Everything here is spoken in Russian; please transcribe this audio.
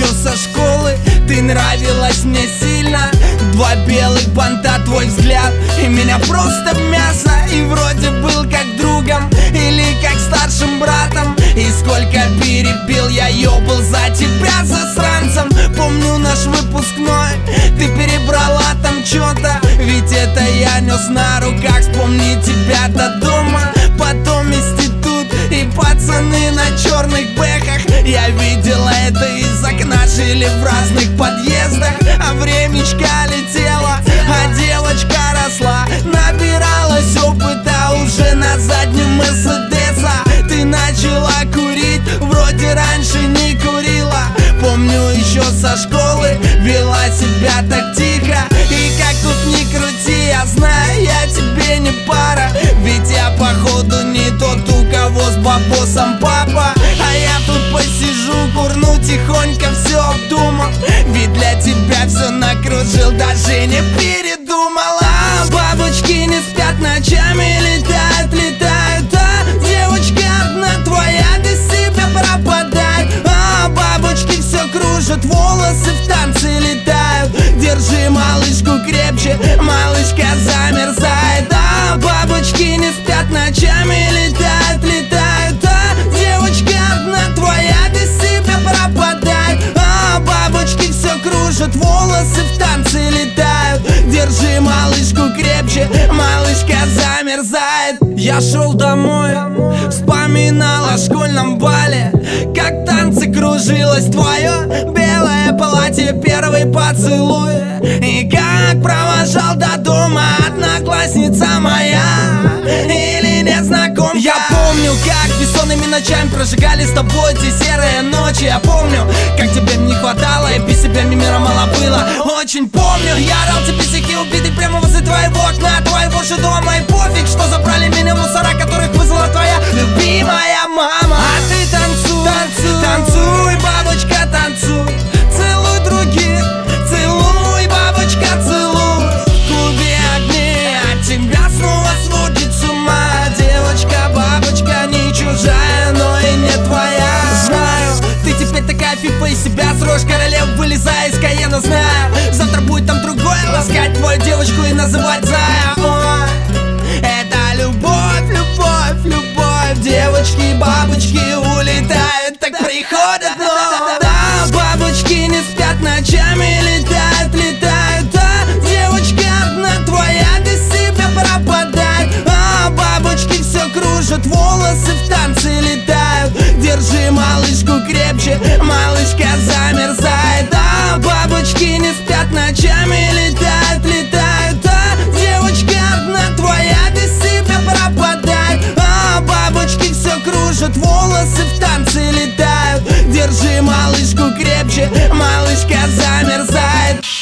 еще со школы. Ты нравилась мне сильно. Два белых банта, твой взгляд, и меня просто в мясо. И вроде был как другом или как старшим братом. И сколько перепил я ёбал за тебя, засранцем. Помню наш выпускной, ты перебрала там чё-то. Ведь это я нес на руках, вспомни тебя до дома. Потом институт и пацаны на черных бэхах. Я видела это из окна, жили в разных подъездах. А времечко летело, а девочка росла. Набиралась опыта уже на заднем Мерседеса. Ты начала курить, вроде раньше не курила. Помню еще со школы, вела себя так тихо. И как тут ни крути, я знаю, я тебе не пара. Ведь я походу не тот, у кого с бабосом папа. А я тут посижу, курну тихонько, все обдумав. Ведь для тебя все накружил, даже не передумала. Бабочки не спят ночами, летают, летают. Девочка одна твоя без себя пропадает. Бабочки все кружат, волосы в танце летают. Держи малышку крепче, малышка замерзает. Бабочки не спят ночами, летают, летают. Девочка одна твоя без себя пропадает. Бабочки все кружат, волосы в танце летают. Держи малышку крепче, малышка замерзает. Я шел домой, вспоминал о школьном бале. Как танцы кружилось твое белое платье, первый поцелуй. И как провожал до дома одноклассница моя или незнакомка. Я помню, как бессонными ночами прожигали с тобой те серые ночи. Я помню, как тебе не хватало и без себя мира мало было. Очень помню, я орал тебе стихи, убитый прямо возле твоего окна, твоего же дома. И пофиг, что забрали меня мусора, которых вызвала твоя любимая мама. А ты танцуй, танцуй, танцуй, бабочка, танцуй. Целуй других, целуй, бабочка, целуй. В клубе огней от тебя снова сводит с ума. Девочка, бабочка, не чужая, но и не твоя. Знаю, ты теперь такая фифа из себя строишь королев, вылезая из Каена. Знаю, завтра будет там другое, ласкать твою девочку и называть зая. Ой, это любовь, любовь, любовь. Девочки, бабочки улетают, так приходят, но да, бабочки не спят ночами, летают, летают. Девочка одна твоя без себя пропадает. Бабочки все кружат, волосы в танце летают. Держи малышку крепче, малышка замерзает. Бабочки не спят ночами, летают, летают. Девочка одна твоя без себя пропадает. Бабочки все кружат, волосы в танце летают. Держи малышку крепче, малышка замерзает.